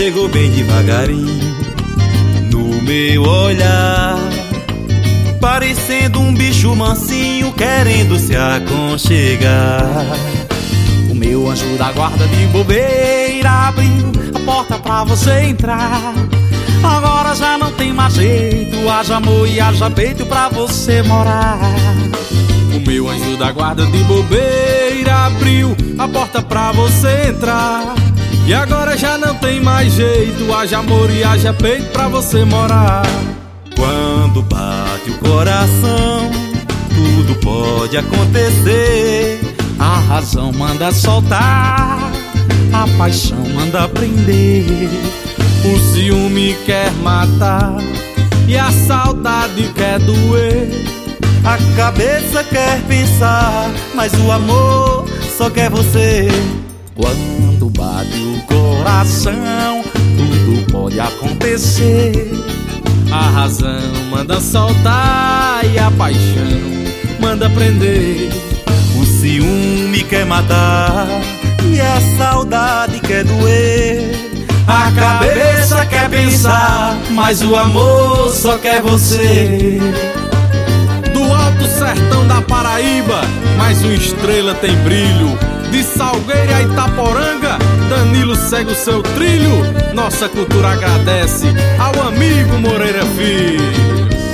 chegou bem devagarinho no meu olhar, parecendo um bicho mansinho querendo se aconchegar. O meu anjo da guarda de bobeira abriu a porta pra você entrar. Agora já não tem mais jeito, haja amor e haja peito pra você morar. O meu anjo da guarda de bobeira abriu a porta pra você entrar. E agora já não tem mais jeito, haja amor e haja peito pra você morar. Quando bate o coração, tudo pode acontecer. A razão manda soltar, a paixão manda prender. O ciúme quer matar e a saudade quer doer. A cabeça quer pensar, mas o amor só quer você. Quando bate o coração, tudo pode acontecer. A razão manda soltar e a paixão manda prender. O ciúme quer matar e a saudade quer doer. A cabeça quer pensar, mas o amor só quer você. Do alto sertão da Paraíba, mais uma estrela tem brilho. De Salgueiro a Itaporanga, Danilo segue o seu trilho. Nossa cultura agradece ao amigo Moreira Filho.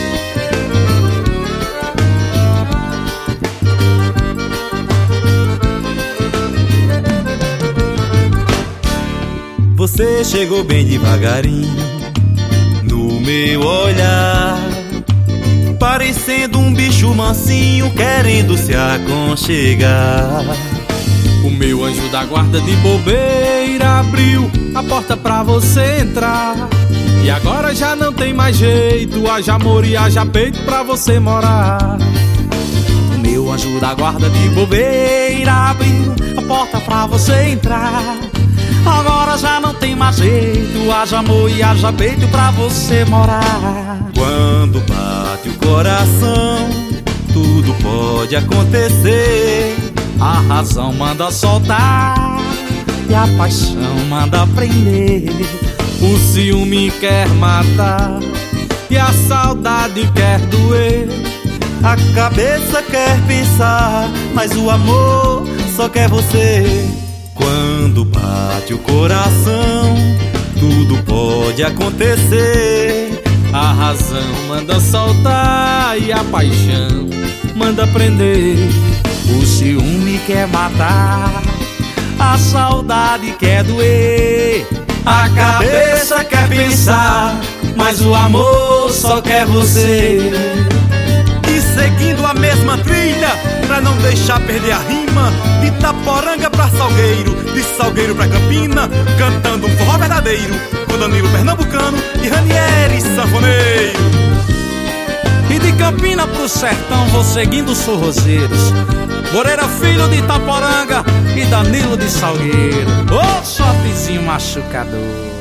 Você chegou bem devagarinho no meu olhar, parecendo um bicho mansinho querendo se aconchegar. O meu anjo da guarda de bobeira abriu a porta pra você entrar. E agora já não tem mais jeito, haja amor e haja peito pra você morar. O meu anjo da guarda de bobeira abriu a porta pra você entrar. Agora já não tem mais jeito, haja amor e haja peito pra você morar. Quando bate o coração, tudo pode acontecer. A razão manda soltar e a paixão manda prender. O ciúme quer matar e a saudade quer doer. A cabeça quer pensar, mas o amor só quer você. Quando bate o coração, tudo pode acontecer. A razão manda soltar e a paixão manda prender. O ciúme quer matar, a saudade quer doer. A cabeça quer pensar, mas o amor só quer você. E seguindo a mesma trilha, pra não deixar perder a rima, de Itaporanga pra Salgueiro, de Salgueiro pra Campina, cantando um forró verdadeiro, com Danilo Pernambucano e Ranieri Sanfoneiro. E de Campina pro sertão vou seguindo os forrozeiros, Moreira Filho de Itaporanga e Danilo de Salgueiro. Ô, shotzinho machucador.